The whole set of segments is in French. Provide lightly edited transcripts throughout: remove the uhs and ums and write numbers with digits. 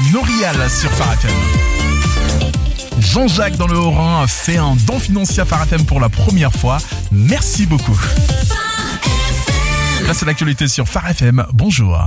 Norial sur Phare FM. Jean-Jacques dans le Haut-Rhin fait un don financier à Phare FM pour la première fois. Merci beaucoup. Là, c'est l'actualité sur Phare FM. Bonjour.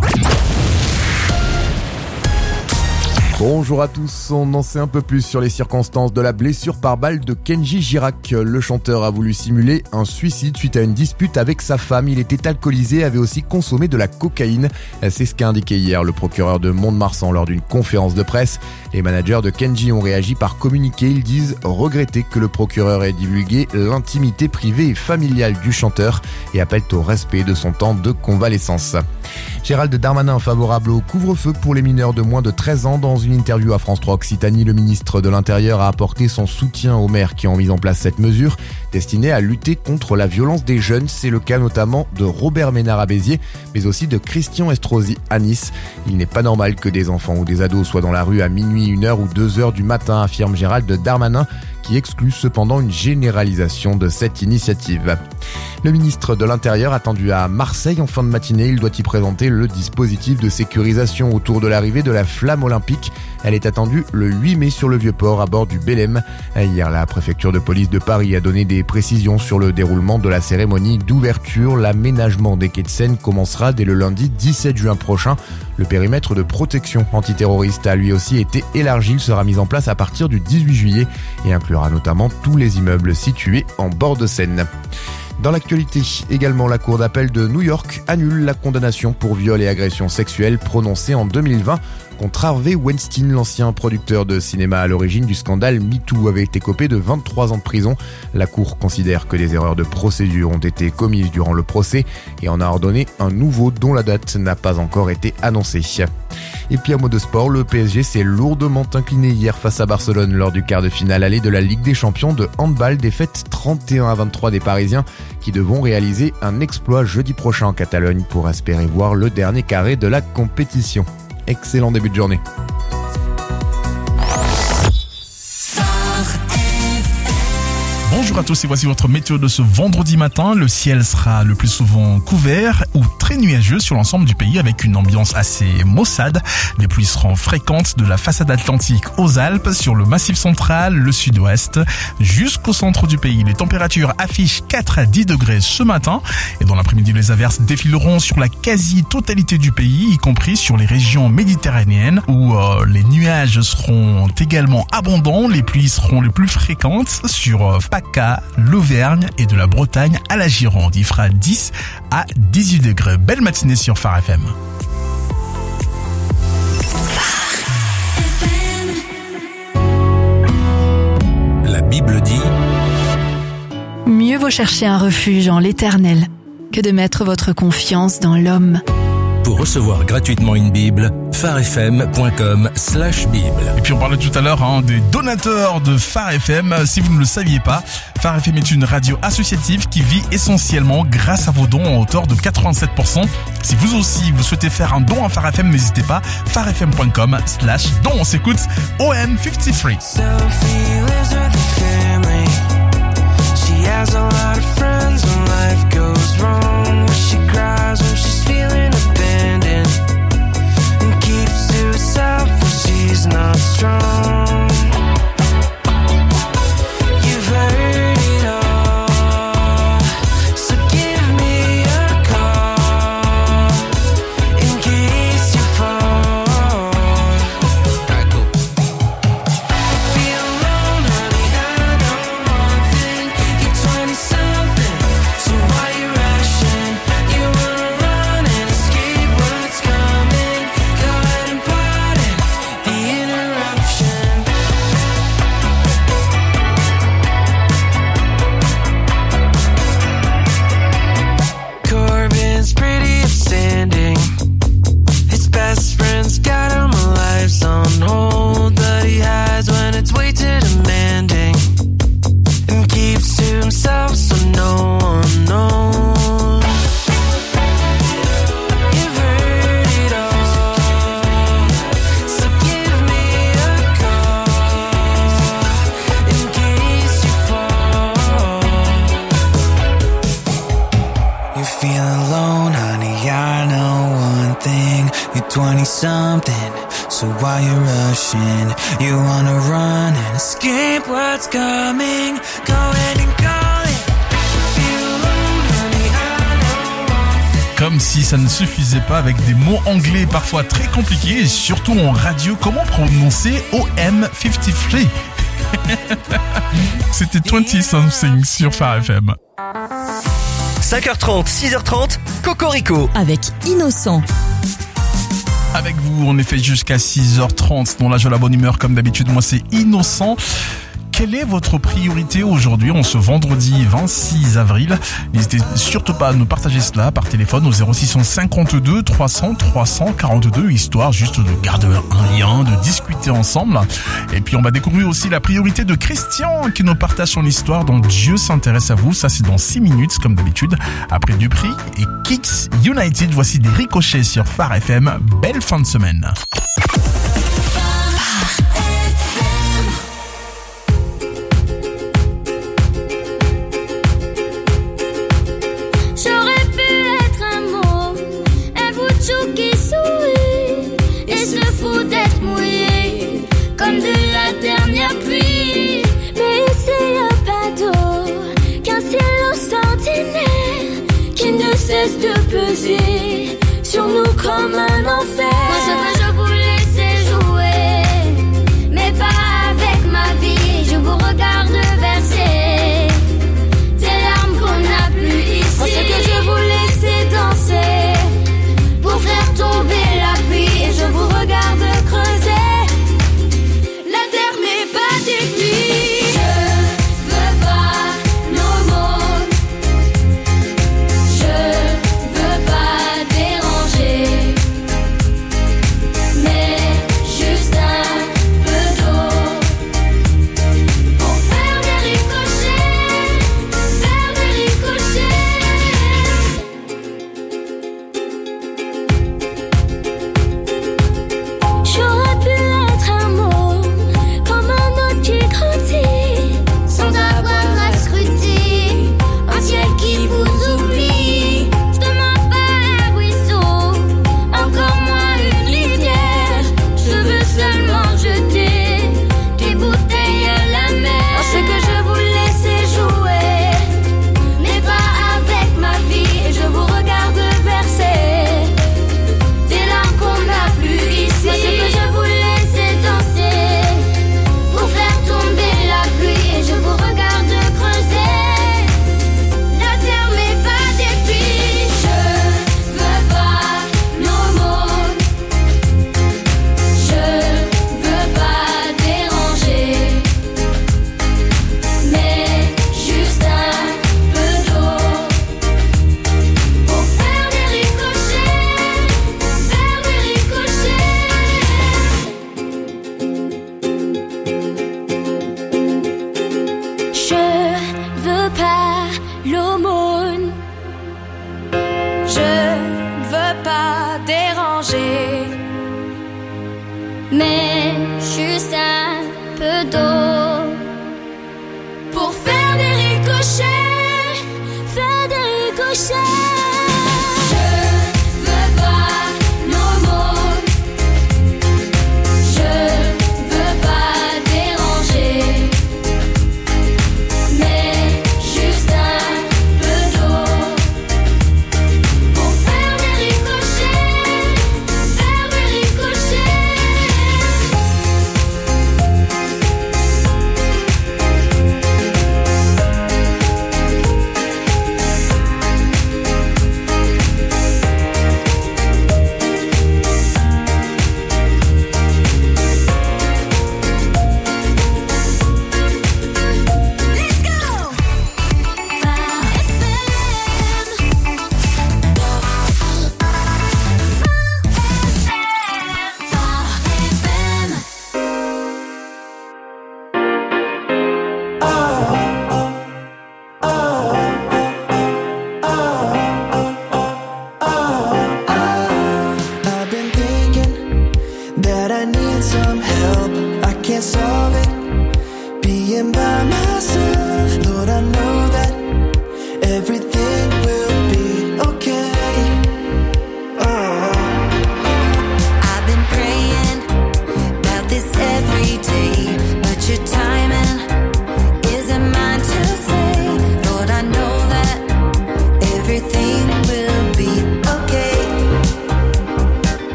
Bonjour à tous, on en sait un peu plus sur les circonstances de la blessure par balle de Kenji Girac. Le chanteur a voulu simuler un suicide suite à une dispute avec sa femme. Il était alcoolisé et avait aussi consommé de la cocaïne. C'est ce qu'a indiqué hier le procureur de Mont-de-Marsan lors d'une conférence de presse. Les managers de Kenji ont réagi par communiqué. Ils disent regretter que le procureur ait divulgué l'intimité privée et familiale du chanteur et appellent au respect de son temps de convalescence. Gérald Darmanin favorable au couvre-feu pour les mineurs de moins de 13 ans. Dans une interview à France 3 Occitanie, le ministre de l'Intérieur a apporté son soutien aux maires qui ont mis en place cette mesure destinée à lutter contre la violence des jeunes. C'est le cas notamment de Robert Ménard à Béziers, mais aussi de Christian Estrosi à Nice. Il n'est pas normal que des enfants ou des ados soient dans la rue à minuit, 1h ou 2h du matin, affirme Gérald Darmanin, qui exclut cependant une généralisation de cette initiative. Le ministre de l'Intérieur attendu à Marseille en fin de matinée. Il doit y présenter le dispositif de sécurisation autour de l'arrivée de la flamme olympique. Elle est attendue le 8 mai sur le Vieux-Port à bord du Belém. Hier, la préfecture de police de Paris a donné des précisions sur le déroulement de la cérémonie d'ouverture. L'aménagement des quais de Seine commencera dès le lundi 17 juin prochain. Le périmètre de protection antiterroriste a lui aussi été élargi. Il sera mis en place à partir du 18 juillet et inclura notamment tous les immeubles situés en bord de Seine. Dans l'actualité, également, la Cour d'appel de New York annule la condamnation pour viol et agression sexuelle prononcée en 2020 contre Harvey Weinstein, l'ancien producteur de cinéma à l'origine du scandale MeToo, avait été copé de 23 ans de prison. La Cour considère que des erreurs de procédure ont été commises durant le procès et en a ordonné un nouveau dont la date n'a pas encore été annoncée. Et puis, à mot de sport, le PSG s'est lourdement incliné hier face à Barcelone lors du quart de finale aller de la Ligue des Champions de handball. Défaite 31-23 des Parisiens qui devront réaliser un exploit jeudi prochain en Catalogne pour espérer voir le dernier carré de la compétition. Excellent début de journée. Bonjour à tous et voici votre météo de ce vendredi matin. Le ciel sera le plus souvent couvert ou très nuageux sur l'ensemble du pays avec une ambiance assez maussade. Les pluies seront fréquentes de la façade atlantique aux Alpes, sur le massif central, le sud-ouest, jusqu'au centre du pays. Les températures affichent 4 à 10 degrés ce matin et dans l'après-midi, les averses défileront sur la quasi-totalité du pays, y compris sur les régions méditerranéennes où les nuages seront également abondants. Les pluies seront les plus fréquentes sur PACA, l'Auvergne et de la Bretagne à la Gironde. Il fera 10 à 18 degrés. Belle matinée sur Phare FM. La Bible dit: mieux vaut chercher un refuge en l'Éternel que de mettre votre confiance dans l'homme. Pour recevoir gratuitement une Bible, pharefm.com/Bible. Et puis on parlait tout à l'heure des donateurs de Phare FM. Si vous ne le saviez pas, Phare FM est une radio associative qui vit essentiellement grâce à vos dons en hauteur de 87%. Si vous aussi vous souhaitez faire un don à Phare FM, n'hésitez pas, pharefm.com/don. On s'écoute OM53. She's not strong. You've heard it all, so give me a call in case you fall. Alright, cool. Feel alone, honey, I know one thing. You're 20-something, so why you rushing? You wanna run and escape what's coming. Go ahead and pardon the interruption. Corbin's pretty upstanding. His best friend's got him lives on hold, but he hides when it's way too demanding and keeps to himself so no one knows. You've heard it all, so give me a call in case you fall. You feel alone, honey, I know one thing. You're 20-something, so So why you rushing? You wanna run and escape what's coming? Go ahead and call it. Feel alone, honey, I know. Comme si ça ne suffisait pas, avec des mots anglais parfois très compliqués et surtout en radio. Comment prononcer OM53? C'était 20 something sur Phare FM. 5h30, 6h30, Cocorico. Avec Innocent. Avec vous, on est fait jusqu'à 6h30. Dans la joie, la bonne humeur, comme d'habitude, moi c'est Innocent. Quelle est votre priorité aujourd'hui, en ce vendredi 26 avril? N'hésitez surtout pas à nous partager cela par téléphone au 0652 300 342, histoire juste de garder un lien, de discuter ensemble. Et puis on va découvrir aussi la priorité de Christian qui nous partage son histoire dont Dieu s'intéresse à vous. Ça c'est dans 6 minutes comme d'habitude. Après Dupri et Kicks United, voici des ricochets sur Phare FM. Belle fin de semaine. Cesse de peser sur nous comme un enfer. Moi ce que je voulais c'est jouer, mais pas avec ma vie. Je vous regarde verser des larmes qu'on n'a plus ici. Moi ce que je voulais c'est danser pour faire tomber la pluie. Et je vous regarde creuser, la terre n'est pas détruite. Mais juste un peu d'eau pour faire des ricochets, faire des ricochets.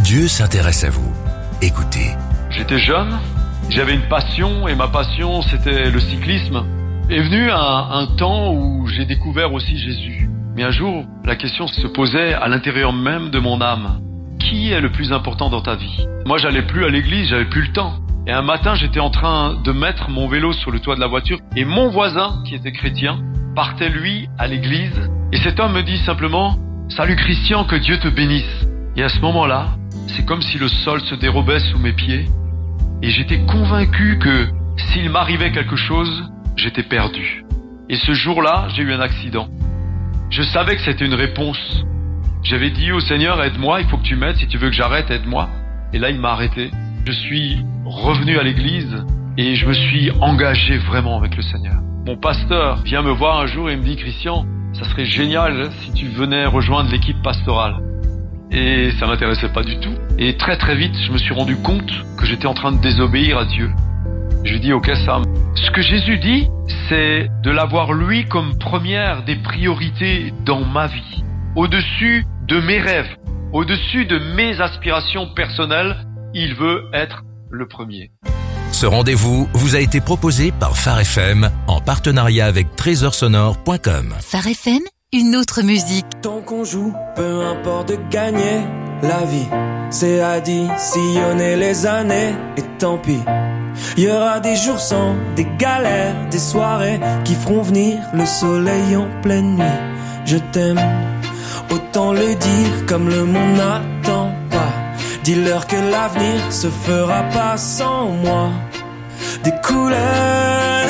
Dieu s'intéresse à vous. Écoutez. J'étais jeune, j'avais une passion et ma passion c'était le cyclisme. Est venu un temps où j'ai découvert aussi Jésus. Mais un jour, la question se posait à l'intérieur même de mon âme. Qui est le plus important dans ta vie ? Moi, j'allais plus à l'église, j'avais plus le temps. Et un matin, j'étais en train de mettre mon vélo sur le toit de la voiture et mon voisin, qui était chrétien, partait lui à l'église. Et cet homme me dit simplement « Salut Christian, que Dieu te bénisse ». Et à ce moment-là, c'est comme si le sol se dérobait sous mes pieds. Et j'étais convaincu que s'il m'arrivait quelque chose, j'étais perdu. Et ce jour-là, j'ai eu un accident. Je savais que c'était une réponse. J'avais dit au Seigneur, aide-moi, il faut que tu m'aides, si tu veux que j'arrête, aide-moi. Et là, il m'a arrêté. Je suis revenu à l'église et je me suis engagé vraiment avec le Seigneur. Mon pasteur vient me voir un jour et me dit, Christian, ça serait génial si tu venais rejoindre l'équipe pastorale. Et ça m'intéressait pas du tout. Et très très vite, je me suis rendu compte que j'étais en train de désobéir à Dieu. Je lui dis, ok Sam, ce que Jésus dit, c'est de l'avoir lui comme première des priorités dans ma vie. Au-dessus de mes rêves, au-dessus de mes aspirations personnelles, il veut être le premier. Ce rendez-vous vous a été proposé par Phare FM en partenariat avec trésorsonore.com. Phare FM, une autre musique. Tant qu'on joue, peu importe de gagner la vie, c'est additionner les années et tant pis. Il y aura des jours sans, des galères, des soirées qui feront venir le soleil en pleine nuit. Je t'aime, autant le dire comme le monde n'attend pas. Dis-leur que l'avenir se fera pas sans moi. Des couleurs,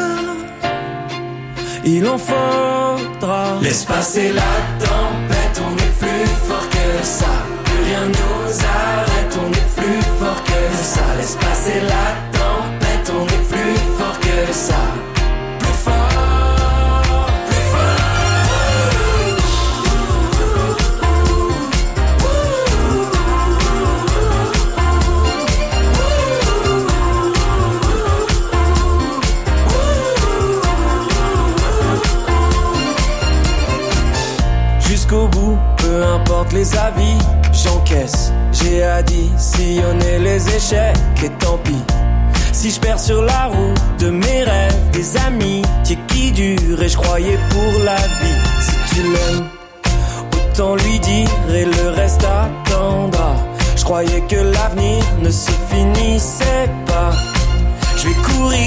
il en faudra. Laisse passer la tempête, on est plus fort que ça. Plus rien nous arrête, on est plus fort que ça. Laisse passer la tempête, on est plus fort que ça. Plus fort. Jusqu'au bout, peu importe les avis, j'encaisse. J'ai additionné les échecs et tant pis. Si je perds sur la route de mes rêves, des amis qui durent et je croyais pour la vie. Si tu l'aimes, autant lui dire et le reste attendra. Je croyais que l'avenir ne se finissait pas. Je vais courir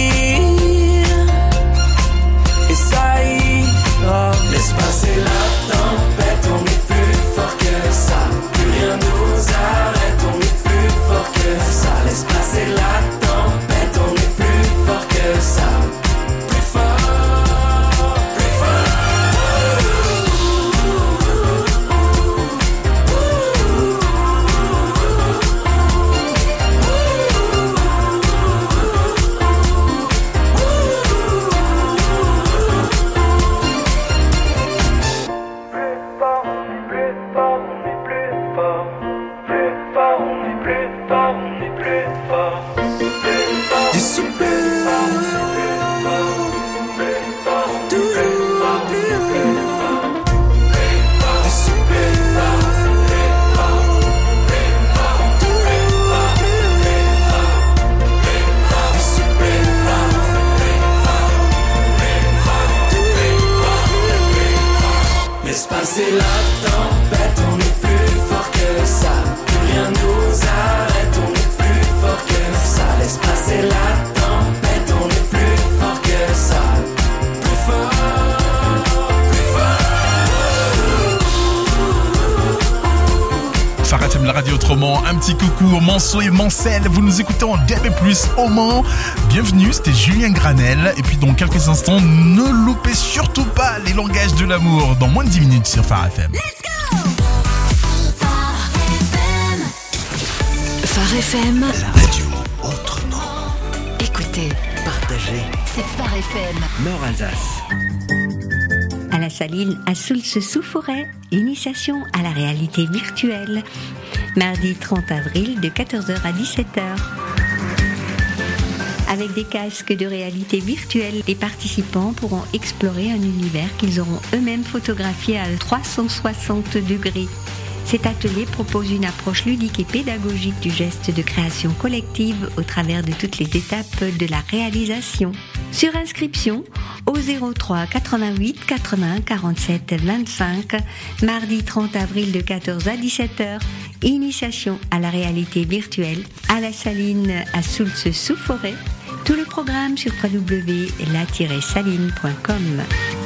et ça ira. Laisse passer la tempête, on est plus fort que ça. Plus rien nous arrête, on est plus fort que ça. Laisse passer la tempête, on est plus fort que ça. Plus fort, plus passer la tempête, on est plus fort que ça. Plus rien nous arrête, on est plus fort que ça. Laisse passer la tempête, on est plus fort que ça. Plus fort, plus fort. Phare FM, la radio autrement. Un petit coucou au Manceau et Mancel. Vous nous écoutez en DAB+, au Mans. Bienvenue, c'était Julien Granel. Et puis dans quelques instants, ne loupez surtout pas les langages de l'amour dans moins de 10 minutes sur Phare FM. Let's go! Phare FM. La radio autrement. Écoutez, Partagez. c'est Phare FM. Nord-Alsace. À la Saline, à Soultz-sous-Forêt, initiation à la réalité virtuelle. Mardi 30 avril de 14h à 17h. Avec des casques de réalité virtuelle, les participants pourront explorer un univers qu'ils auront eux-mêmes photographié à 360 degrés. Cet atelier propose une approche ludique et pédagogique du geste de création collective au travers de toutes les étapes de la réalisation. Sur inscription au 03 88 81 47 25, mardi 30 avril de 14 à 17h, initiation à la réalité virtuelle à la Saline à Soultz-sous-Forêt. Tout le programme sur www.la-saline.com.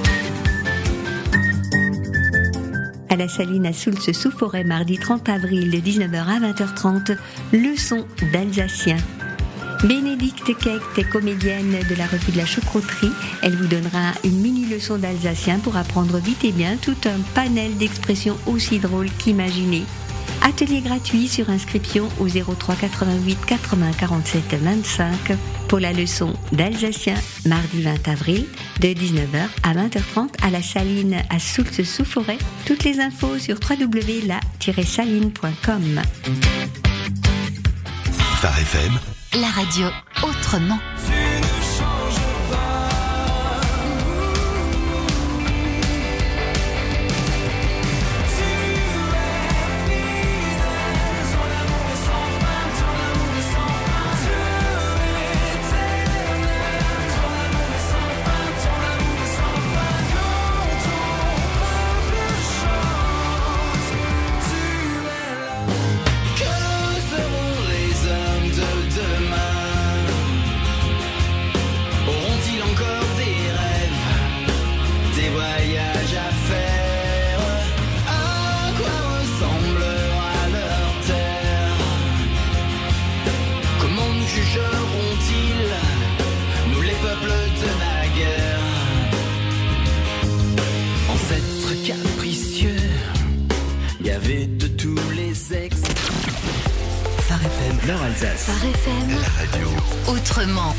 À la Saline à Soultz-sous-Forêt, mardi 30 avril de 19h à 20h30, leçon d'alsacien. Bénédicte Kecht est comédienne de la revue de la choucrouterie. Elle vous donnera une mini-leçon d'alsacien pour apprendre vite et bien tout un panel d'expressions aussi drôles qu'imaginées. Atelier gratuit sur inscription au 03 88 80 47 25 pour la leçon d'alsacien, mardi 20 avril de 19h à 20h30 à la Saline à Soultz-sous-Forêt. Toutes les infos sur www.la-saline.com. Phare FM, la radio autrement. Alsace. Phare FM, la radio autrement.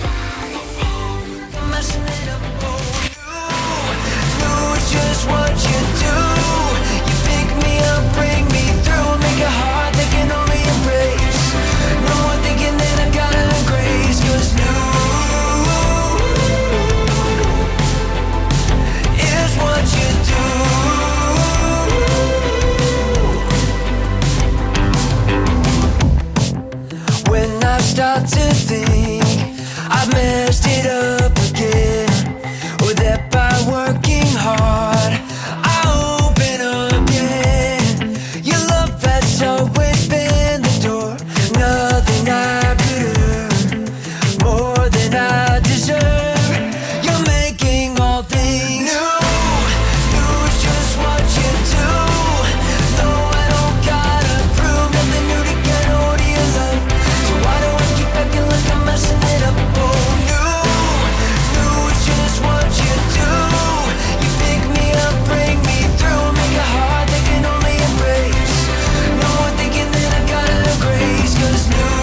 Start to think I've messed it up again, or that by working hard I open again. Your love has always been the door, nothing I could earn, more than I deserve. You're making all things new, new is just what you do. No, I don't gotta prove nothing new to get hold of your love. So why do I keep acting like I'm messing it up? Oh, new, new is just what you do. You pick me up, bring me through, make a heart that can only embrace. No one thinking that I got a little grace, 'cause new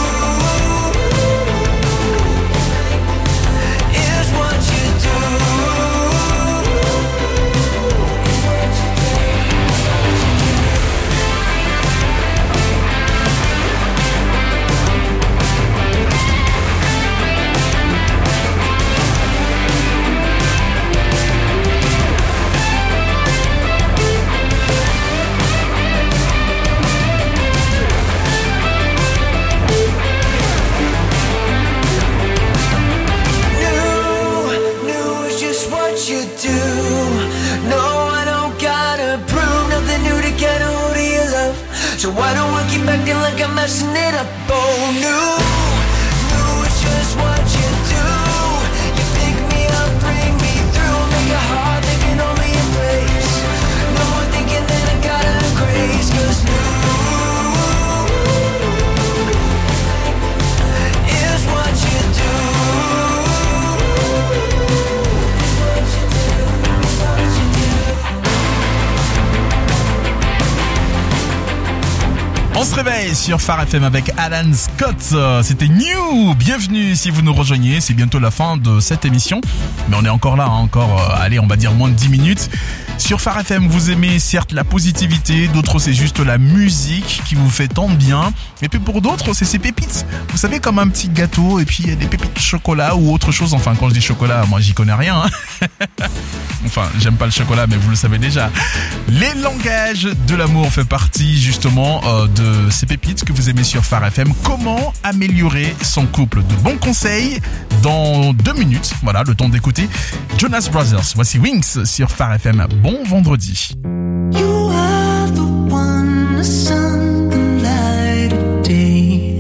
is what you do. New is just what you do. No, I don't gotta prove nothing new to get a hold of your love. So why don't I keep acting like I'm messing it up? Oh, new is just what you do. You pick me up, bring me through, make a heart that can only embrace. No one thinking that I got a little grace, 'cause new is what you do. On se réveille sur Phare FM avec Alan Scott. C'était New. Bienvenue si vous nous rejoignez. C'est bientôt la fin de cette émission. Mais on est encore là, allez, on va dire moins de 10 minutes. Sur Phare FM, vous aimez certes la positivité, d'autres c'est juste la musique qui vous fait tant bien. Et puis pour d'autres, c'est ces pépites. Vous savez, comme un petit gâteau et puis il y a des pépites de chocolat ou autre chose. Enfin, quand je dis chocolat, moi j'y connais rien. Enfin, j'aime pas le chocolat, mais vous le savez déjà. Les langages de l'amour fait partie justement de ces pépites que vous aimez sur Phare FM. Comment améliorer son couple? De bons conseils dans 2 minutes. Voilà, le temps d'écouter Jonas Brothers. Voici Wings sur Phare FM. Bon vendredi. You are the one, the sun, the light of day.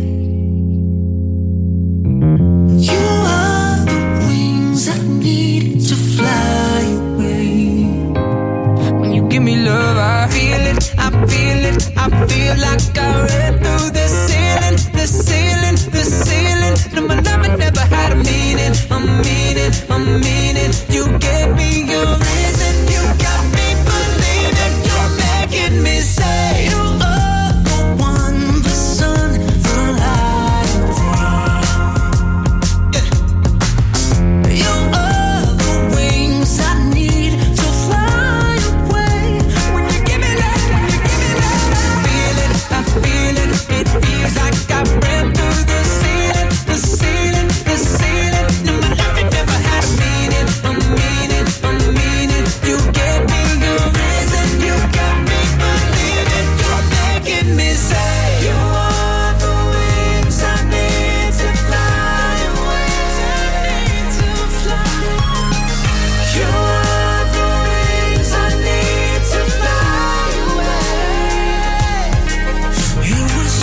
You are the wings I need to fly away. When you give me love, I feel it, I feel it, I feel like I read through the ceiling, the ceiling, the ceiling. No, my love never had a meaning, a meaning, a meaning. You gave me a reason, you got me believing, you're making me say you are the one, the sun, the light of day. Yeah. You are the wings I need to fly away. When you give me that, when you give me that, I feel it, it feels like I ran through the ceiling, the ceiling, the ceiling. No, my love never had a meaning, a meaning, a meaning. You gave me a reason, you got me believing, you're making me say you are the wings I need to fly away, need to fly. You are the wings I need to fly away. It was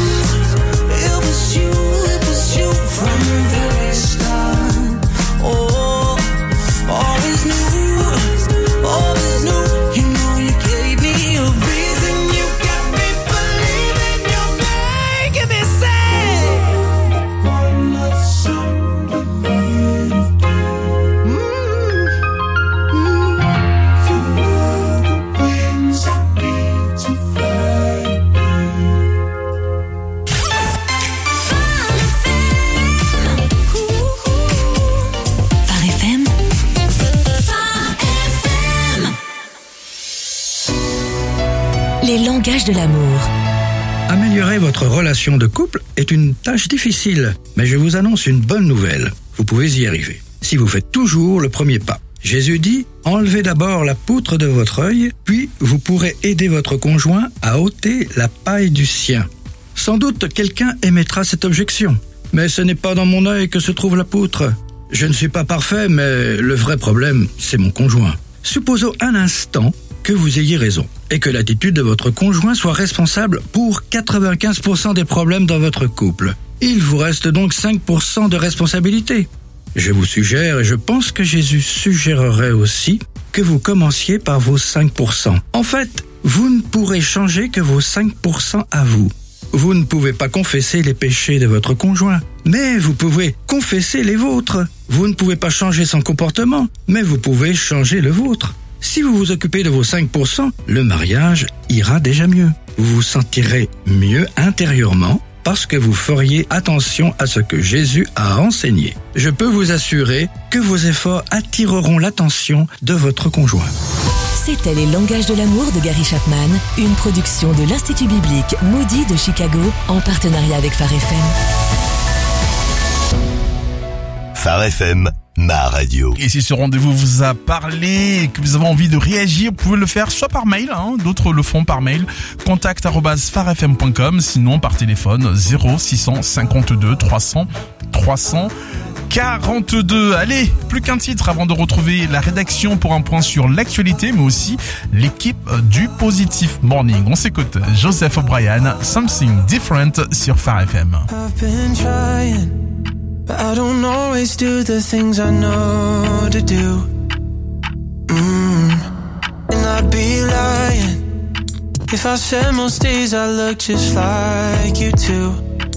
you from the very start. Oh, always knew, always knew. You know you gave me a reason, you got me believing, you're making me say one last song to live. You are the wings I need to fly. Phare FM. Les langages de l'amour. Améliorer votre relation de couple est une tâche difficile, mais je vous annonce une bonne nouvelle. Vous pouvez y arriver, si vous faites toujours le premier pas. Jésus dit, enlevez d'abord la poutre de votre œil, puis vous pourrez aider votre conjoint à ôter la paille du sien. Sans doute quelqu'un émettra cette objection. Mais ce n'est pas dans mon œil que se trouve la poutre. Je ne suis pas parfait, mais le vrai problème, c'est mon conjoint. Supposons un instant que vous ayez raison et que l'attitude de votre conjoint soit responsable pour 95% des problèmes dans votre couple. Il vous reste donc 5% de responsabilité. Je vous suggère, et je pense que Jésus suggérerait aussi, que vous commenciez par vos 5%. En fait, vous ne pourrez changer que vos 5% à vous. Vous ne pouvez pas confesser les péchés de votre conjoint, mais vous pouvez confesser les vôtres. Vous ne pouvez pas changer son comportement, mais vous pouvez changer le vôtre. Si vous vous occupez de vos 5%, le mariage ira déjà mieux. Vous vous sentirez mieux intérieurement parce que vous feriez attention à ce que Jésus a enseigné. Je peux vous assurer que vos efforts attireront l'attention de votre conjoint. C'était Les langages de l'amour de Gary Chapman, une production de l'Institut biblique Moody de Chicago en partenariat avec Phare FM. Phare FM, ma radio. Et si ce rendez-vous vous a parlé et que vous avez envie de réagir, vous pouvez le faire soit par mail, d'autres le font par mail, contact@pharefm.com, sinon par téléphone 0652 300 342. Allez, plus qu'un titre avant de retrouver la rédaction pour un point sur l'actualité, mais aussi l'équipe du Positive Morning. On s'écoute Joseph O'Brien, Something Different sur Phare FM. I've been trying, but I don't always do the things I know to do. And I'd be lying if I said most days I look just like you too.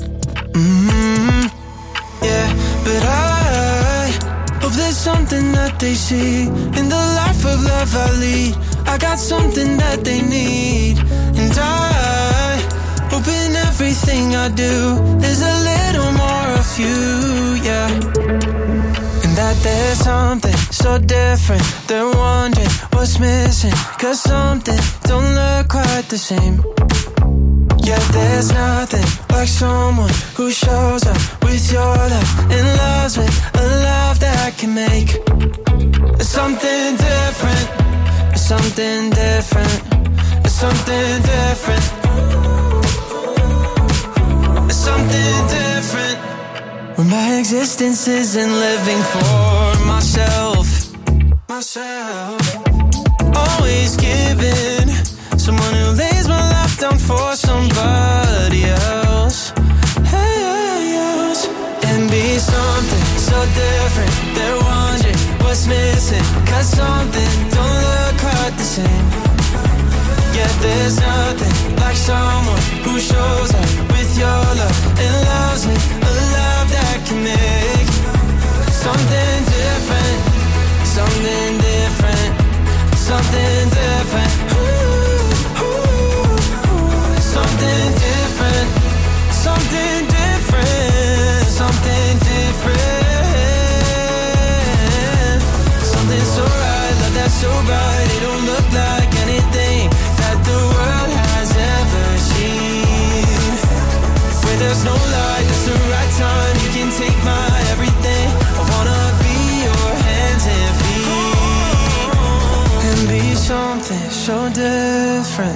Yeah, but I hope there's something that they see in the life of love I lead. I got something that they need, and I hope in everything I do there's a little more of you, yeah. And that there's something so different. They're wondering what's missing, 'cause something don't look quite the same. Yeah, there's nothing like someone who shows up with your love and loves with a love that can make something different. Something different. Something different. Something different. When my existence isn't living for myself. Always giving. Someone who lays my life down for somebody else. And be something so different. They're wondering what's missing, 'cause something don't look quite the same. Yeah, there's nothing like someone who shows up with your love and loves with a love that can make something different. Something different. Something different. Something different, something different, something different. Something so right, love that's so bright, it don't look like anything that the world has ever seen. Where there's no light, it's the right time, you can take my everything. I wanna be your hands and feet. And be something so different.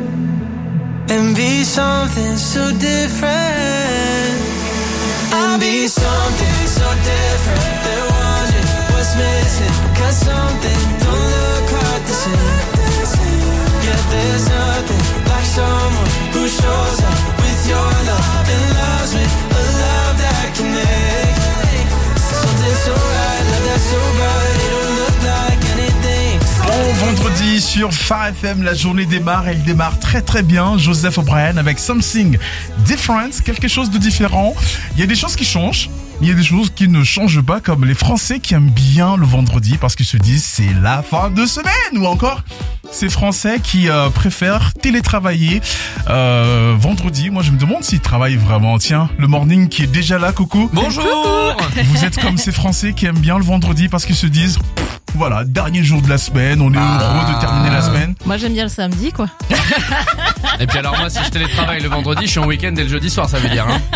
And be something so different. And be something so different. They're wondering what's missing, 'cause something don't look quite the same. Yeah, there's nothing like someone who shows up with your love and loves with a love that can make something so right, love that's so bright, it don't look like anything. Bon vendredi sur Phare FM, la journée démarre, elle démarre très très bien. Joseph O'Brien avec Something Different, quelque chose de différent. Il y a des choses qui changent, il y a des choses qui ne changent pas, comme les Français qui aiment bien le vendredi parce qu'ils se disent c'est la fin de semaine, ou encore ces Français qui préfèrent télétravailler vendredi. Moi je me demande s'ils travaillent vraiment. Tiens, le morning qui est déjà là, coucou. Bonjour. Vous êtes comme ces Français qui aiment bien le vendredi parce qu'ils se disent voilà, dernier jour de la semaine, on est heureux de terminer la semaine. Moi j'aime bien le samedi, quoi. Et puis alors moi, si je télétravaille le vendredi, je suis en week-end dès le jeudi soir, ça veut dire. Hein.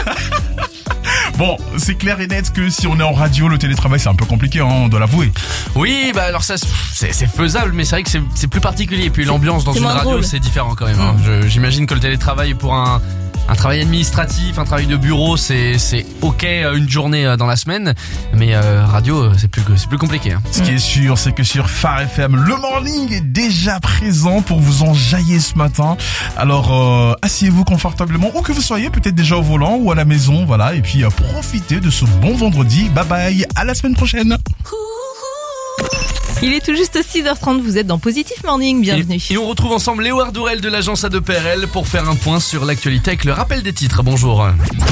Bon, c'est clair et net que si on est en radio, le télétravail c'est un peu compliqué, hein, on doit l'avouer. Oui, bah alors ça c'est faisable, mais c'est vrai que c'est plus particulier. Et puis l'ambiance dans une radio, drôle. C'est différent quand même. Hein. J'imagine que le télétravail pour un travail administratif, un travail de bureau, c'est ok une journée dans la semaine, mais radio c'est plus compliqué. Hein. Ce qui est sûr, c'est que sur Phare FM, le morning est déjà présent pour vous enjailler ce matin. Alors asseyez-vous confortablement, où que vous soyez, peut-être déjà au volant ou à la maison, voilà, et puis profitez de ce bon vendredi. Bye bye, à la semaine prochaine. Il est tout juste 6h30, vous êtes dans Positif Morning, bienvenue. Et on retrouve ensemble Léo Ardourel de l'agence A2PRL pour faire un point sur l'actualité avec le rappel des titres. Bonjour.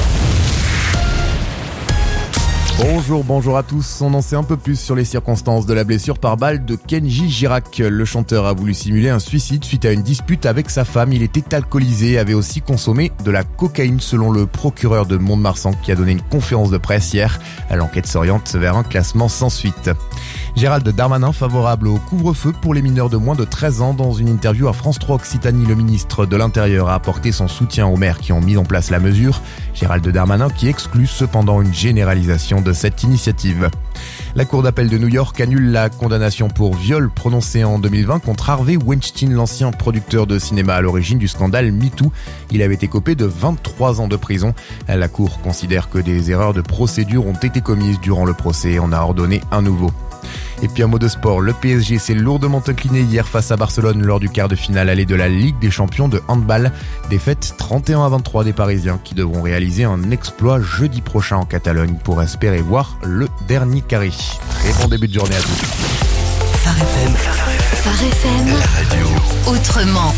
Bonjour à tous. On en sait un peu plus sur les circonstances de la blessure par balle de Kenji Girac. Le chanteur a voulu simuler un suicide suite à une dispute avec sa femme. Il était alcoolisé et avait aussi consommé de la cocaïne selon le procureur de Mont-de-Marsan qui a donné une conférence de presse hier. L'enquête s'oriente vers un classement sans suite. Gérald Darmanin favorable au couvre-feu pour les mineurs de moins de 13 ans. Dans une interview à France 3 Occitanie, le ministre de l'Intérieur a apporté son soutien aux maires qui ont mis en place la mesure. Gérald Darmanin qui exclut cependant une généralisation de cette initiative. La Cour d'appel de New York annule la condamnation pour viol prononcée en 2020 contre Harvey Weinstein, l'ancien producteur de cinéma à l'origine du scandale MeToo. Il avait été copé de 23 ans de prison. La Cour considère que des erreurs de procédure ont été commises durant le procès et en a ordonné un nouveau. Et puis un mot de sport, le PSG s'est lourdement incliné hier face à Barcelone lors du quart de finale aller de la Ligue des Champions de handball. Défaite 31-23 des Parisiens qui devront réaliser un exploit jeudi prochain en Catalogne pour espérer voir le dernier carré. Très bon début de journée à tous. Phare FM. Phare FM. La radio. Autrement.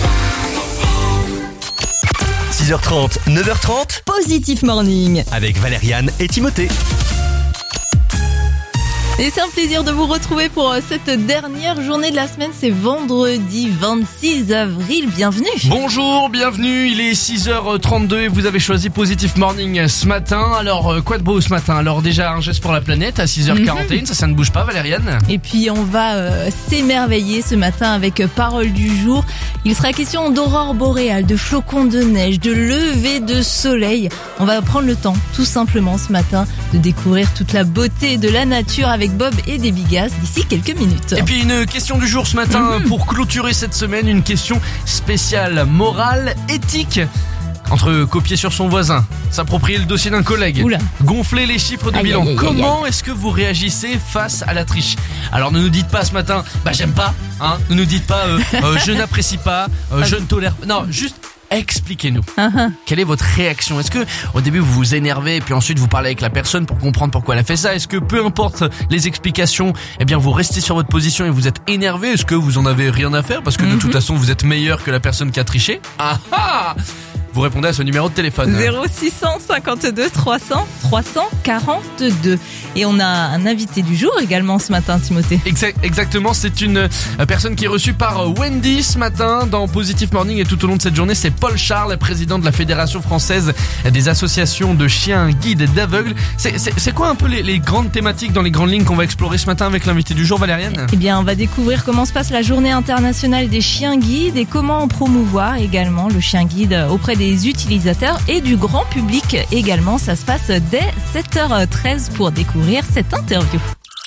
6h30, 9h30. Positif Morning. Avec Valériane et Timothée. Et c'est un plaisir de vous retrouver pour cette dernière journée de la semaine. C'est vendredi 26 avril. Bienvenue. Bonjour, bienvenue. Il est 6h32 et vous avez choisi Positive Morning ce matin. Alors, quoi de beau ce matin? Alors déjà, un geste pour la planète à 6h41. Ça ne bouge pas, Valériane. Et puis, on va s'émerveiller ce matin avec Parole du jour. Il sera question d'aurore boréale, de flocons de neige, de lever de soleil. On va prendre le temps, tout simplement, ce matin, de découvrir toute la beauté de la nature avec Bob et des Bigas d'ici quelques minutes. Et puis une question du jour ce matin pour clôturer cette semaine, une question spéciale, morale, éthique. Entre copier sur son voisin, s'approprier le dossier d'un collègue, gonfler les chiffres de bilan, comment est-ce que vous réagissez face à la triche? Alors ne nous dites pas ce matin, j'aime pas, hein. Ne nous dites pas, je n'apprécie pas, je ne tolère pas. Non, juste expliquez-nous. Quelle est votre réaction? Est-ce que au début vous vous énervez et puis ensuite vous parlez avec la personne pour comprendre pourquoi elle a fait ça? Est-ce que peu importe les explications, eh bien vous restez sur votre position et vous êtes énervé? Est-ce que vous en avez rien à faire parce que de toute façon vous êtes meilleur que la personne qui a triché? Vous répondez à ce numéro de téléphone. 0652 300 342. Et on a un invité du jour également ce matin, Timothée. Exactement, c'est une personne qui est reçue par Wendy ce matin dans Positive Morning et tout au long de cette journée, c'est Paul Charles, président de la Fédération française des associations de chiens guides et d'aveugles. C'est quoi un peu les grandes thématiques dans les grandes lignes qu'on va explorer ce matin avec l'invité du jour, Valériane? Eh bien, on va découvrir comment se passe la journée internationale des chiens guides et comment promouvoir également le chien guide auprès des utilisateurs et du grand public également. Ça se passe dès 7h13 pour découvrir cette interview.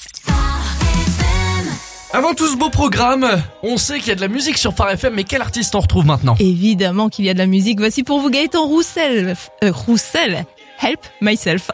Avant tout ce beau programme, on sait qu'il y a de la musique sur Phare FM, mais quel artiste on retrouve maintenant? Évidemment qu'il y a de la musique. Voici pour vous Gaëtan Roussel, Help Myself.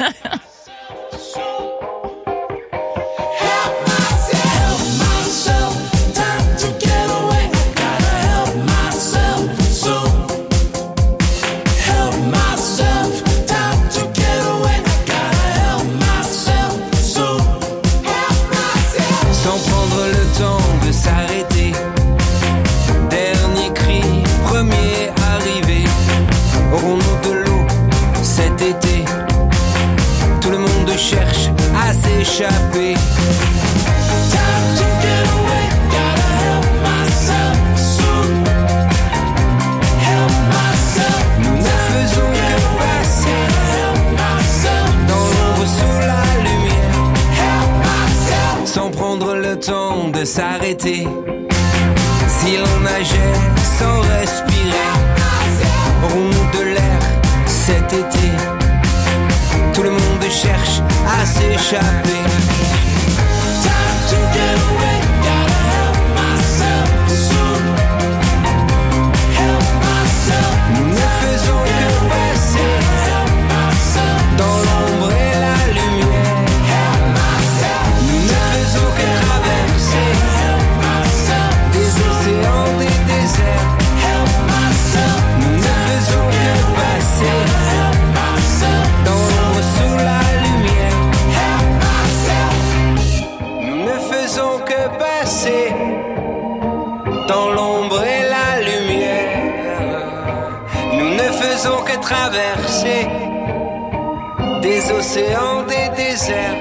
Cherche à s'échapper. Nous ne faisons que passer dans l'ombre sous la lumière, sans prendre le temps de s'arrêter. Si l'on nageait sans respirer, aurons-nous de l'air cet été? Tout le monde cherche à s'échapper. Time to get away, gotta help myself soon. Help myself. Nous ne faisons que passer dans l'ombre et la lumière. Help myself. Nous ne faisons que traverser des océans, des déserts. Help myself. Nous ne faisons que passer dans l'ombre sous la lumière. Nous ne faisons que passer dans l'ombre et la lumière. Nous ne faisons que traverser des océans, des déserts.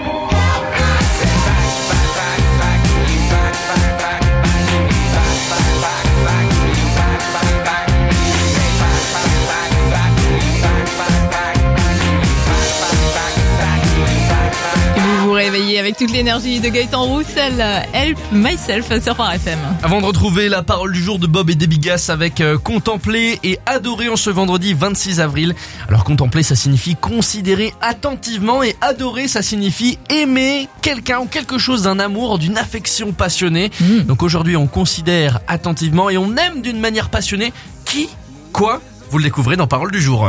Vous réveillez avec toute l'énergie de Gaëtan Roussel, Help Myself sur Phare FM. Avant de retrouver la parole du jour de Bob et des Bigas avec contempler et adorer en ce vendredi 26 avril. Alors contempler, ça signifie considérer attentivement et adorer, ça signifie aimer quelqu'un ou quelque chose d'un amour, d'une affection passionnée. Donc aujourd'hui, on considère attentivement et on aime d'une manière passionnée. Qui? Quoi? Vous le découvrez dans Parole du jour.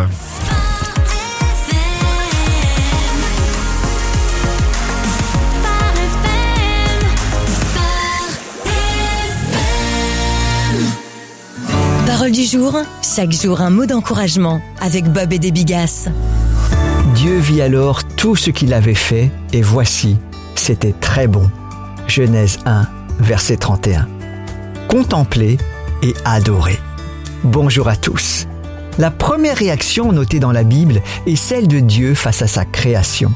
Parole du jour, chaque jour un mot d'encouragement avec Bob et des Bigas. Dieu vit alors tout ce qu'il avait fait et voici, c'était très bon. Genèse 1, verset 31. Contempler et adorer. Bonjour à tous. La première réaction notée dans la Bible est celle de Dieu face à sa création.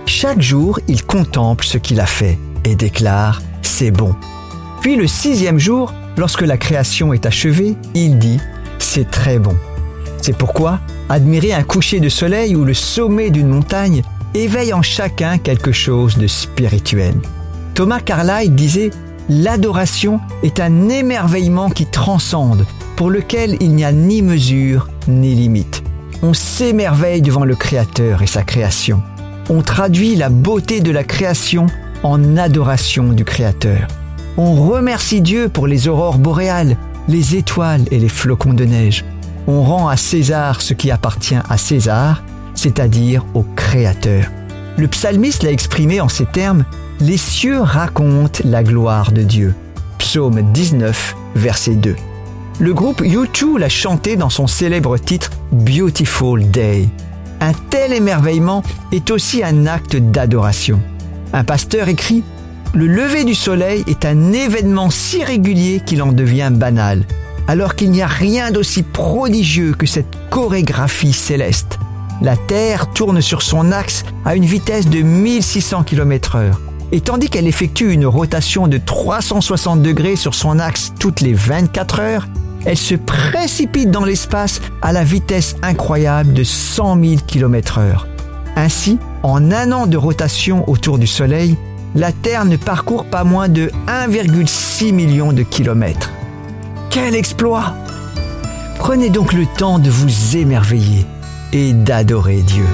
Chaque jour, il contemple ce qu'il a fait et déclare « c'est bon ». Puis le 6e jour, lorsque la création est achevée, il dit « c'est très bon ». C'est pourquoi admirer un coucher de soleil ou le sommet d'une montagne éveille en chacun quelque chose de spirituel. Thomas Carlyle disait « l'adoration est un émerveillement qui transcende, pour lequel il n'y a ni mesure ni limite. On s'émerveille devant le Créateur et sa création. On traduit la beauté de la création en adoration du Créateur. On remercie Dieu pour les aurores boréales, les étoiles et les flocons de neige. On rend à César ce qui appartient à César, c'est-à-dire au Créateur. Le psalmiste l'a exprimé en ces termes « Les cieux racontent la gloire de Dieu ». Psaume 19, verset 2. Le groupe U2 l'a chanté dans son célèbre titre « Beautiful Day ». Un tel émerveillement est aussi un acte d'adoration. Un pasteur écrit « Le lever du soleil est un événement si régulier qu'il en devient banal, alors qu'il n'y a rien d'aussi prodigieux que cette chorégraphie céleste. La Terre tourne sur son axe à une vitesse de 1600 km/h. Et tandis qu'elle effectue une rotation de 360 degrés sur son axe toutes les 24 heures, elle se précipite dans l'espace à la vitesse incroyable de 100 000 km/h. Ainsi, en un an de rotation autour du Soleil, la Terre ne parcourt pas moins de 1,6 million de kilomètres. Quel exploit! Prenez donc le temps de vous émerveiller et d'adorer Dieu.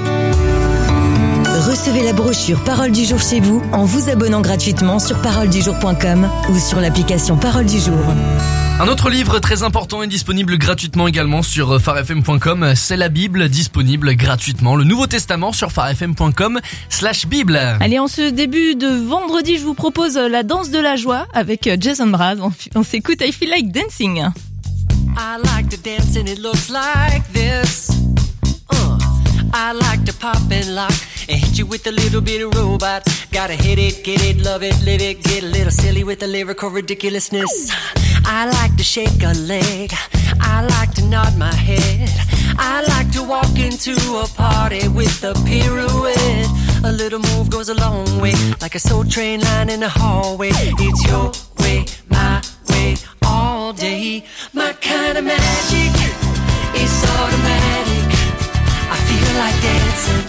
Recevez la brochure Parole du jour chez vous en vous abonnant gratuitement sur paroledujour.com ou sur l'application Parole du jour. Un autre livre très important est disponible gratuitement également sur farfm.com. C'est la Bible, disponible gratuitement. Le Nouveau Testament sur farfm.com/Bible. Allez, en ce début de vendredi, je vous propose la danse de la joie avec Jason Mraz. On s'écoute I Feel Like Dancing. I like to dance and it looks like this. I like to pop and lock and hit you with a little bit of robot. Gotta hit it, get it, love it, live it, get a little silly with the lyrical ridiculousness. I like to shake a leg, I like to nod my head, I like to walk into a party with a pirouette. A little move goes a long way, like a soul train line in the hallway. It's your way, my way, all day. My kind of magic is automatic. I feel like dancing,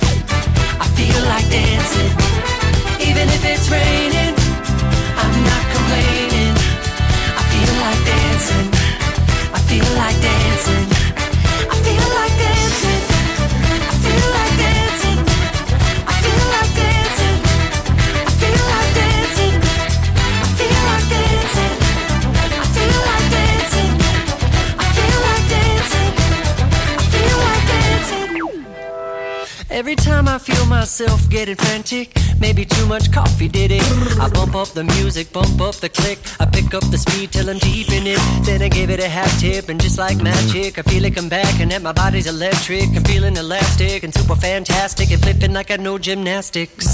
I feel like dancing. Even if it's raining, I'm not complaining. I feel like dancing, I feel like dancing. I feel like dancing, I feel like dancing. I feel like dancing, I feel like dancing. I feel like dancing, I feel like dancing. I feel like dancing, I feel like dancing. Every time I feel myself getting frantic, maybe too much coffee did it. I bump up the music, bump up the click. I pick up the speed till I'm deep in it. Then I give it a half tip and just like magic, I feel it come back and that my body's electric. I'm feeling elastic and super fantastic and flipping like I know gymnastics.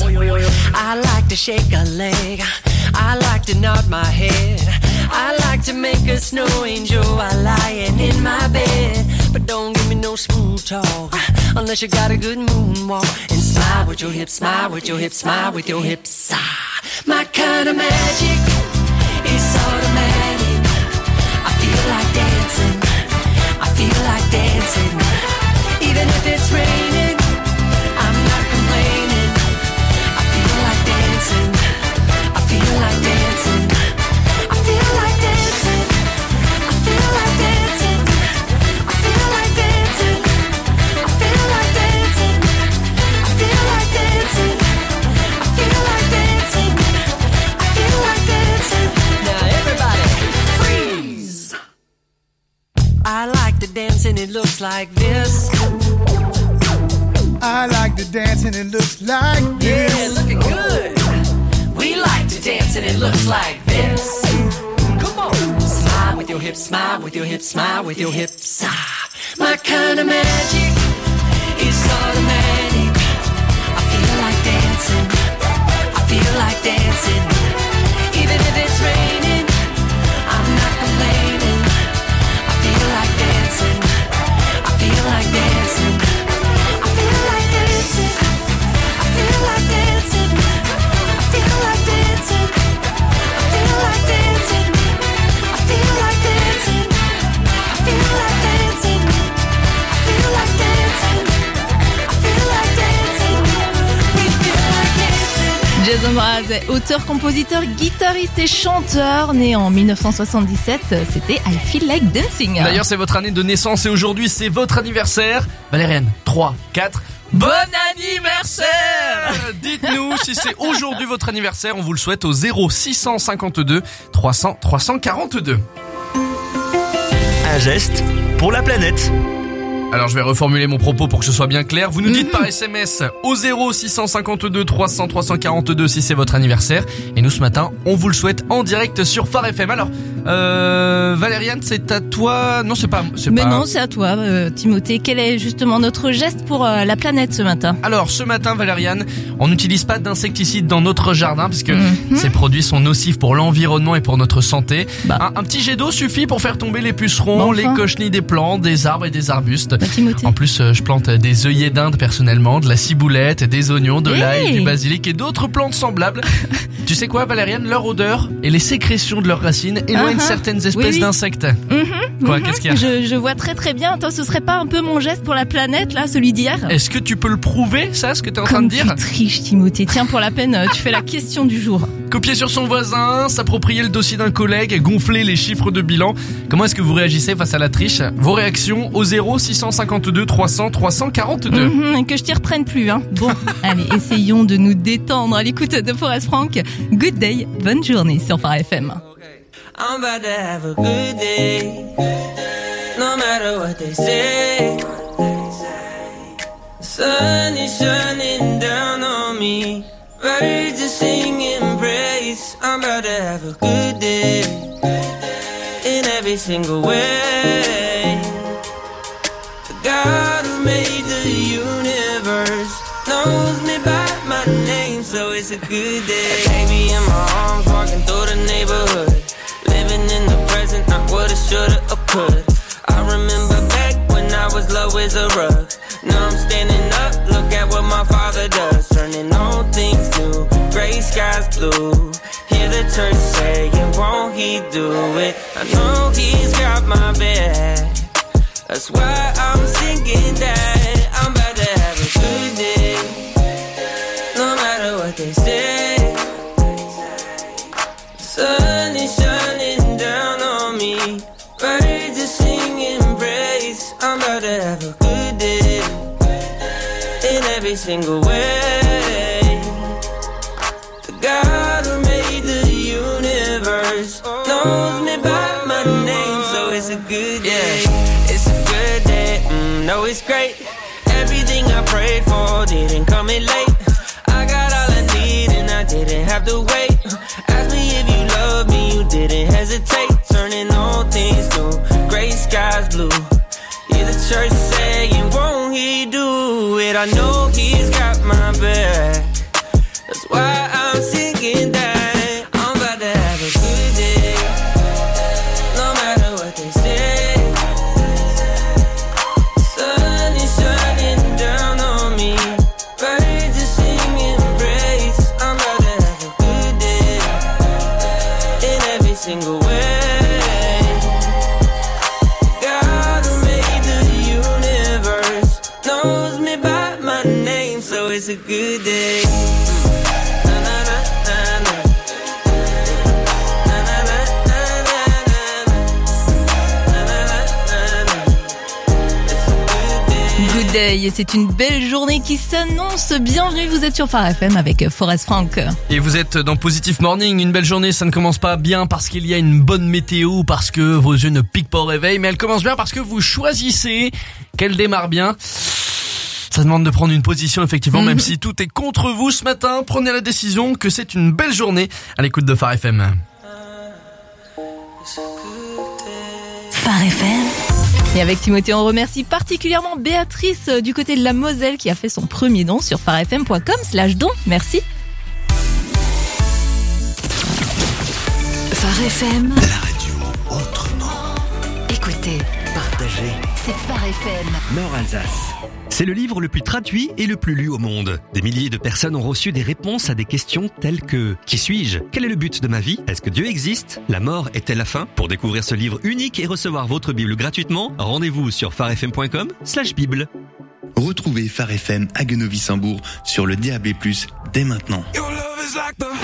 I like to shake a leg, I like to nod my head, I like to make a snow angel while lying in my bed. But don't give me no smooth talk unless you got a good moonwalk. And smile with your hips, smile with your hips, smile with your hips. Ah, my kind of magic is automatic. I feel like dancing, I feel like dancing. Even if it's raining, I'm not complaining. I feel like dancing, I feel like dancing. I feel like dancing, I feel like dancing. I feel like dancing, I feel like dancing. I feel like dancing, I feel like dancing. I feel like dancing. Now everybody freeze. I like to dance and it looks like this. I like to dance and it looks like this. Yeah, looking good. We like to dance and it looks like this. Come on. Smile with your hips, smile with your hips, smile with your hips. Ah, my kind of magic is automatic. I feel like dancing, I feel like dancing. Even if it's raining, I'm not complaining. I feel like dancing, I feel like dancing. I feel like dancing, I feel like dancing. Mraz, auteur, compositeur, guitariste et chanteur, né en 1977, c'était I Feel Like Dancing. D'ailleurs, c'est votre année de naissance et aujourd'hui, c'est votre anniversaire. Valériane, 3, 4... Bon anniversaire! Dites-nous si c'est aujourd'hui votre anniversaire, on vous le souhaite au 0652 300 342. Un geste pour la planète. Alors je vais reformuler mon propos pour que ce soit bien clair. Vous nous dites par SMS au 0652 300 342 si c'est votre anniversaire. Et nous ce matin, on vous le souhaite en direct sur Phare FM. Alors, Valériane, c'est à toi. Non, c'est pas. Non, c'est à toi, Timothée. Quel est justement notre geste pour la planète ce matin? Alors, ce matin, Valériane, on n'utilise pas d'insecticides dans notre jardin parce que ces produits sont nocifs pour l'environnement et pour notre santé. Un petit jet d'eau suffit pour faire tomber les pucerons, les cochenilles des plantes, des arbres et des arbustes. En plus, je plante des œillets d'Inde personnellement, de la ciboulette, des oignons, de l'ail, du basilic et d'autres plantes semblables. Tu sais quoi, Valériane, leur odeur et les sécrétions de leurs racines éloignent certaines espèces d'insectes. Quoi, qu'est-ce qu'il y a? Je vois très très bien. Attends, ce serait pas un peu mon geste pour la planète, là, celui d'hier? Est-ce que tu peux le prouver, ça, ce que t'es en train de dire? Tu triches, Timothée. Tiens, pour la peine, tu fais la question du jour. Copier sur son voisin, s'approprier le dossier d'un collègue, gonfler les chiffres de bilan. Comment est-ce que vous réagissez face à la triche? Vos réactions au 0652 300 342. Que je t'y reprenne plus, hein. Bon, allez, essayons de nous détendre à l'écoute de Forest Frank. Good day, bonne journée sur Phare FM. I'm about to have a good day, no matter what they say. Sun is shining down on me, birds are singing praise. I'm about to have a good day, in every single way. The God who made the universe knows me by my name, so it's a good day. Baby in my arms, walking through the neighborhood, living in the present, not what I shoulda or could. I remember back when I was low as a rug. Now I'm standing up, look at what my father does, turning all things new, gray skies blue. Hear the church saying, won't he do it? I know he's got my back, that's why I'm singing that. I'm about to have a good day, no matter what they say. Sun is shining down on me, birds are singing praise. I'm about to have a good day, in every single way. The God who made the universe knows me by my name, so it's a good day. It's a good day, no it's great. Everything I prayed for didn't come in late. I got all I need and I didn't have to wait. Ask me if you love me, you didn't hesitate. Turning all things new, gray skies blue. Hear the church saying, won't he do it? I know he's got my back, that's why I'm singing that. I'm about to have a good day, no matter what they say. Sun is shining down on me, birds are singing praise. I'm about to have a good day, in every single way. God who made the universe knows me by my name, so it's a good day. Good day, et c'est une belle journée qui s'annonce. Bienvenue, vous êtes sur Phare FM avec Forest Frank. Et vous êtes dans Positive Morning. Une belle journée, ça ne commence pas bien parce qu'il y a une bonne météo, parce que vos yeux ne piquent pas au réveil, mais elle commence bien parce que vous choisissez qu'elle démarre bien. Ça demande de prendre une position, effectivement, même si tout est contre vous ce matin. Prenez la décision que c'est une belle journée à l'écoute de Phare FM. Phare FM. Et avec Timothée, on remercie particulièrement Béatrice du côté de la Moselle qui a fait son premier don sur pharefm.com/don. Merci. Phare FM. La radio autrement. Écoutez, Partagez. c'est Phare FM. Nord-Alsace. C'est le livre le plus traduit et le plus lu au monde. Des milliers de personnes ont reçu des réponses à des questions telles que « Qui suis-je ? Quel est le but de ma vie ? Est-ce que Dieu existe ? La mort est-elle la fin ?» Pour découvrir ce livre unique et recevoir votre Bible gratuitement, rendez-vous sur pharefm.com/bible. Retrouvez Phare FM à Guenau-Wissembourg sur le DAB+, dès maintenant. Your love is like the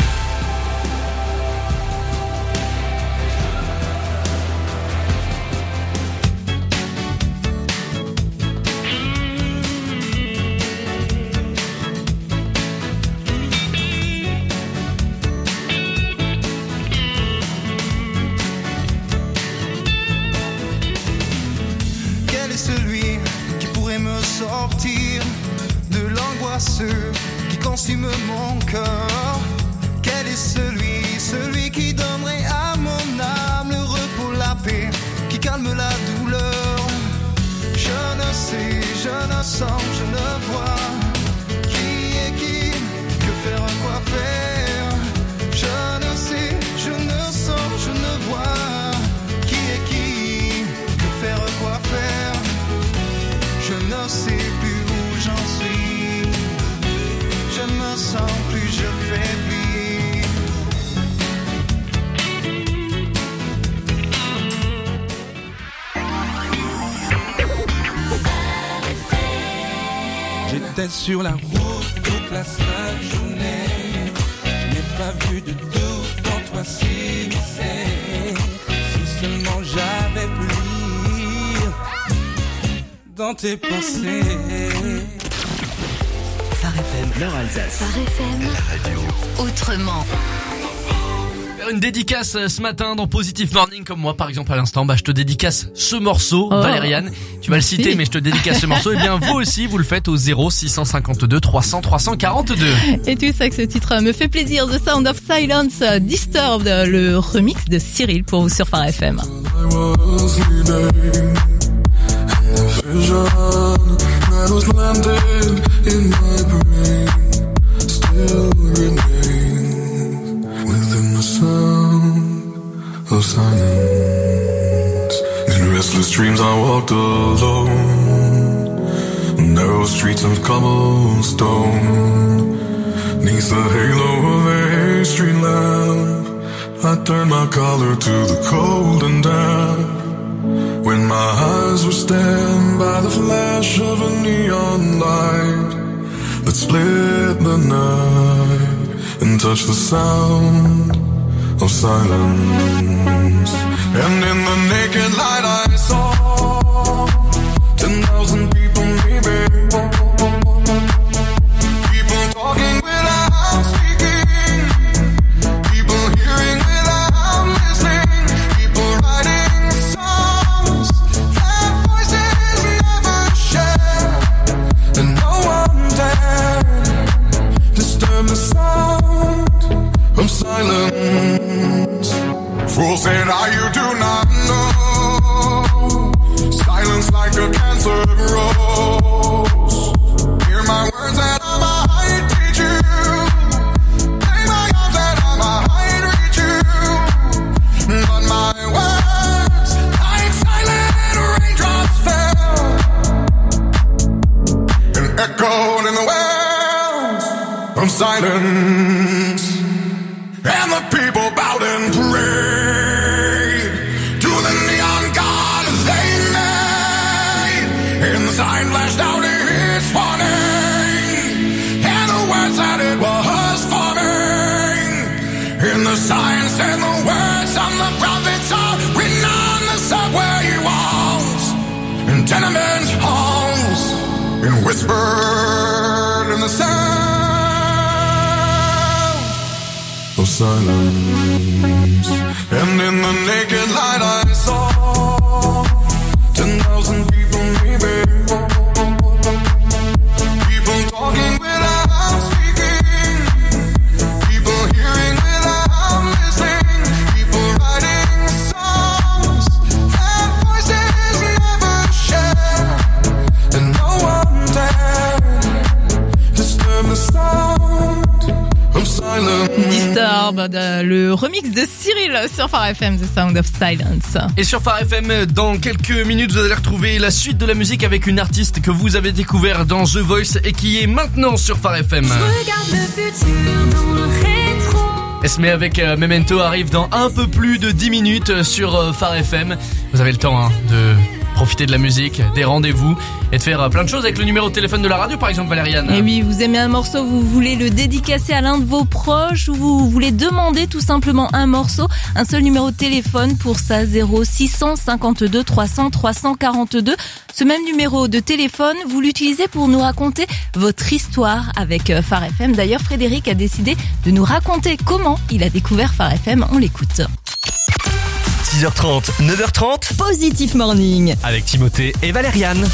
celui qui pourrait me sortir de l'angoisse qui consume mon cœur. Quel est celui qui donnerait à mon âme le repos, la paix, qui calme la douleur. Je ne sais, je ne sens, je ne vois qui est qui, que faire, quoi faire. Je ne sais, je ne sens, je ne vois qui est qui, que faire, quoi faire. Je ne sais plus où j'en suis. Je me sens plus, je faiblis. J'étais sur la route toute la seule journée. Je n'ai pas vu de doute en toi s'immiscer. Si seulement j'avais pu lire dans tes pensées. Phare FM, Nord Alsace. Phare FM, la radio. Autrement. Faire une dédicace ce matin dans Positive Morning, comme moi par exemple à l'instant. Je te dédicace ce morceau, Valériane. Tu vas le citer, mais je te dédicace ce morceau. Et bien vous aussi, vous le faites au 0652 300 342. Et tu sais que ce titre me fait plaisir. The Sound of Silence, Disturbed, le remix de Cyril pour vous sur Phare FM. Vision that was landed in my brain still remains within the sound of silence. In restless dreams I walked alone, narrow streets of cobblestone. Neath the halo of a street lamp, I turned my collar to the cold and damp. When my eyes were stabbed by the flash of a neon light that split the night and touched the sound of silence. And in the naked light I saw 10,000 people maybe, people talking without speaking, people hearing without listening, people writing songs that voices never share, and no one dared disturb the sound of silence. Fools said, you do not know, silence like a cancer grows. Hear my words that I might teach you, lay my arms that I might reach you, but my words like silent raindrops fell and echoed in the wells of silence. And the people bowed and prayed to the neon god they made. And the sign flashed out its warning, and the words that it was forming. And the sign said the words of the prophets are written on the subway walls and tenement halls, and whispered in the sound of silence. And in the naked light I saw 10,000 people maybe, people talking without speaking, people hearing without listening, people writing songs that voices never share, and no one dared disturb the sound of silence. Disturbed, le remix de Cyril sur Phare FM, The Sound of Silence. Et sur Phare FM, dans quelques minutes, vous allez retrouver la suite de la musique avec une artiste que vous avez découvert dans The Voice et qui est maintenant sur Phare FM. Esme avec Memento arrive dans un peu plus de 10 minutes sur Phare FM. Vous avez le temps de profiter de la musique, des rendez-vous et de faire plein de choses avec le numéro de téléphone de la radio par exemple, Valériane. Et oui, vous aimez un morceau, vous voulez le dédicacer à l'un de vos proches ou vous voulez demander tout simplement un morceau, un seul numéro de téléphone pour ça, 0652 300 342. Ce même numéro de téléphone, vous l'utilisez pour nous raconter votre histoire avec Phare FM. D'ailleurs, Frédéric a décidé de nous raconter comment il a découvert Phare FM. On l'écoute. 6h30, 9h30, Positif Morning avec Timothée et Valériane.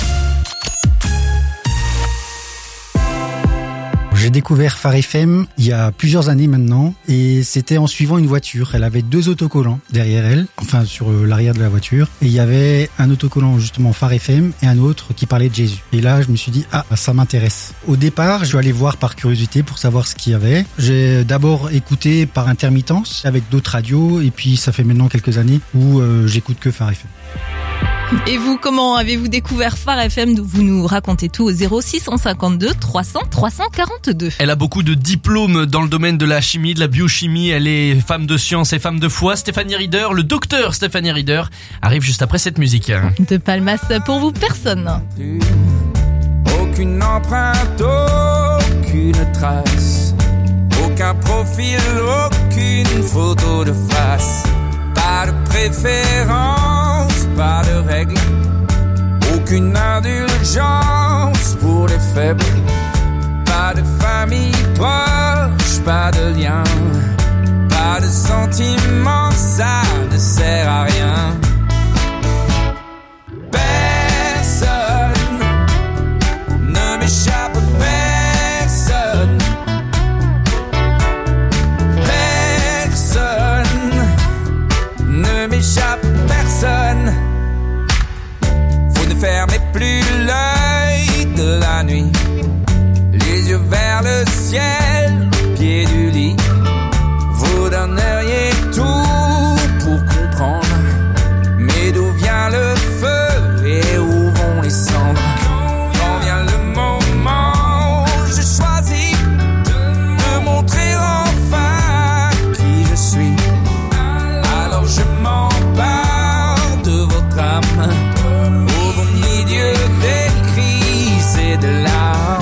J'ai découvert Phare FM il y a plusieurs années maintenant et c'était en suivant une voiture. Elle avait 2 autocollants derrière elle, enfin sur l'arrière de la voiture. Et il y avait un autocollant justement Phare FM et un autre qui parlait de Jésus. Et là, je me suis dit, ça m'intéresse. Au départ, je suis allé voir par curiosité pour savoir ce qu'il y avait. J'ai d'abord écouté par intermittence avec d'autres radios et puis ça fait maintenant quelques années où j'écoute que Phare FM. Et vous, comment avez-vous découvert Phare FM? Vous nous racontez tout au 0652 300 342. Elle a beaucoup de diplômes dans le domaine de la chimie, de la biochimie. Elle est femme de science et femme de foi. Stéphanie Rieder, le docteur Stéphanie Rieder, arrive juste après cette musique. De Palmas pour vous, personne. Aucune empreinte, aucune trace, aucun profil, aucune photo de face. Pas de préférence, pas de règles, aucune indulgence pour les faibles. Pas de famille proche, pas de lien, pas de sentiments, ça ne sert à rien. Personne ne m'échappe, personne. Ne m'échappe personne. Vous ne fermez plus l'œil de la nuit, les yeux vers le ciel, au pied du lit. Vous donneriez tout pour comprendre, mais d'où vient le feu et où vont les cendres? Quand vient le moment, je choisis de montrer enfin qui je suis. Je m'empare de votre âme au beau milieu des cris et de larmes.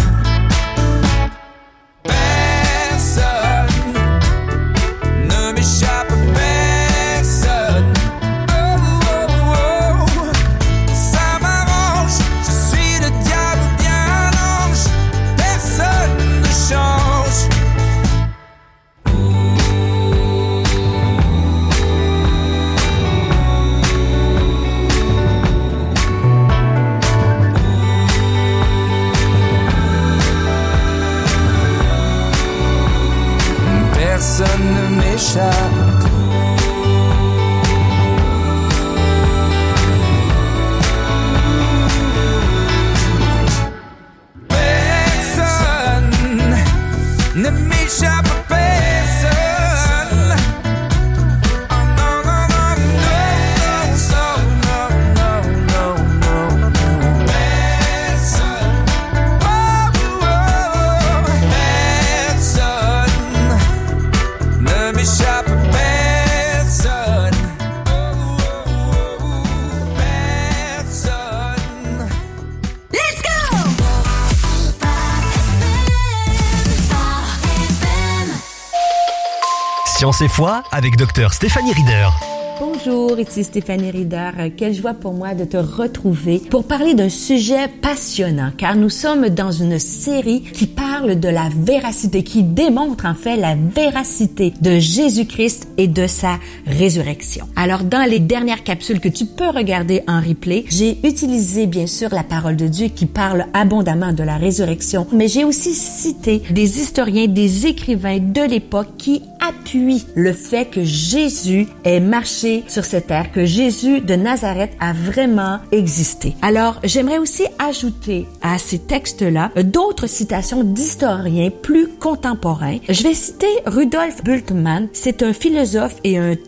Personne ne m'échappe, personne. Oh, oh, oh. Ça m'arrange, je suis le diable ou bien l'ange. Personne ne change. Personne ne m'échappe. Personne ne m'échappe, personne. Oh non, non, non, non, non, non, non, non. Personne. Oh, oh, oh. Personne ne m'échappe, personne. Oh, oh, oh. Personne. Let's go! Science et foi avec docteur Stéphanie Rieder. Bonjour, ici Stéphanie Rieder. Quelle joie pour moi de te retrouver pour parler d'un sujet passionnant, car nous sommes dans une série qui parle de la véracité, qui démontre en fait la véracité de Jésus-Christ et de sa résurrection. Alors, dans les dernières capsules que tu peux regarder en replay, j'ai utilisé bien sûr la parole de Dieu qui parle abondamment de la résurrection, mais j'ai aussi cité des historiens, des écrivains de l'époque qui appuient le fait que Jésus ait marché sur cette terre, que Jésus de Nazareth a vraiment existé. Alors, j'aimerais aussi ajouter à ces textes-là d'autres citations d'historiens plus contemporains. Je vais citer Rudolf Bultmann. C'est un philosophe et un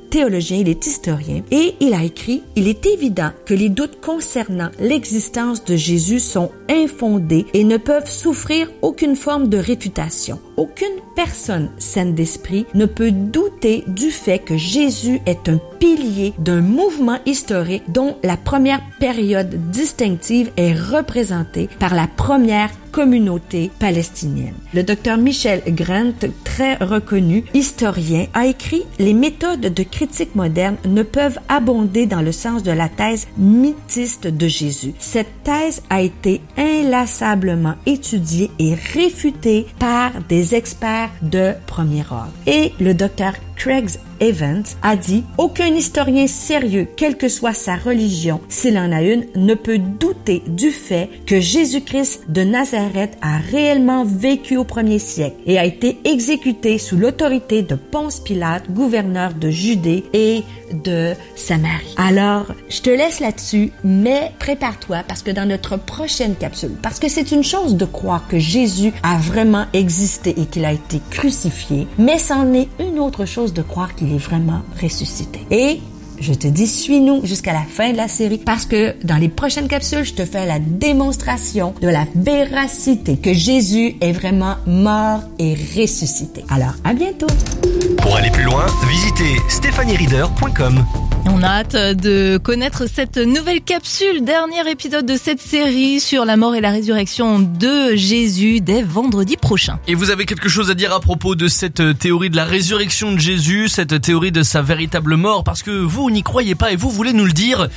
théologien, il est historien, et il a écrit « Il est évident que les doutes concernant l'existence de Jésus sont infondés et ne peuvent souffrir aucune forme de réfutation. Aucune personne saine d'esprit ne peut douter du fait que Jésus est un pilier d'un mouvement historique dont la première période distinctive est représentée par la première communauté palestinienne. » Le docteur Michel Grant, très reconnu historien, a écrit « Les méthodes de critique moderne ne peuvent abonder dans le sens de la thèse mythiste de Jésus. Cette thèse a été inlassablement étudiée et réfutée par des experts de premier ordre. » Et le docteur Craig Evans a dit « Aucun historien sérieux, quelle que soit sa religion, s'il en a une, ne peut douter du fait que Jésus-Christ de Nazareth a réellement vécu au 1er siècle et a été exécuté sous l'autorité de Ponce Pilate, gouverneur de Judée et de Samarie. » Alors, je te laisse là-dessus, mais prépare-toi parce que dans notre prochaine capsule, parce que c'est une chose de croire que Jésus a vraiment existé et qu'il a été crucifié, mais c'en est une autre chose de croire qu'il est vraiment ressuscité. Et je te dis, suis-nous jusqu'à la fin de la série parce que dans les prochaines capsules, je te fais la démonstration de la véracité que Jésus est vraiment mort et ressuscité. Alors, à bientôt! Pour aller plus loin, visitez stephaniereader.com. On a hâte de connaître cette nouvelle capsule, dernier épisode de cette série sur la mort et la résurrection de Jésus dès vendredi prochain. Et vous avez quelque chose à dire à propos de cette théorie de la résurrection de Jésus, cette théorie de sa véritable mort, parce que vous n'y croyez pas et vous voulez nous le dire.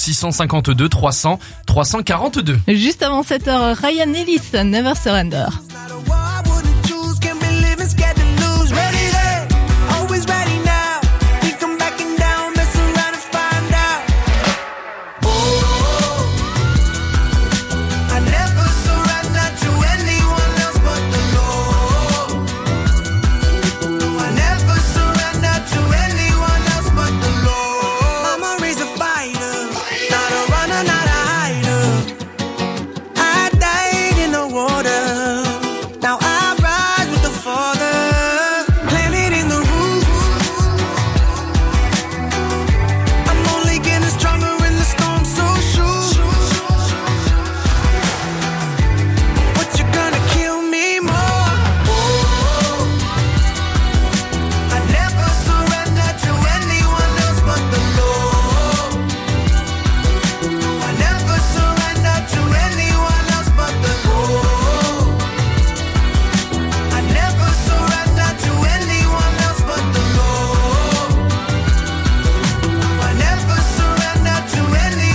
0 652 300 342. Juste avant 7h, Ryan Ellis, Never Surrender.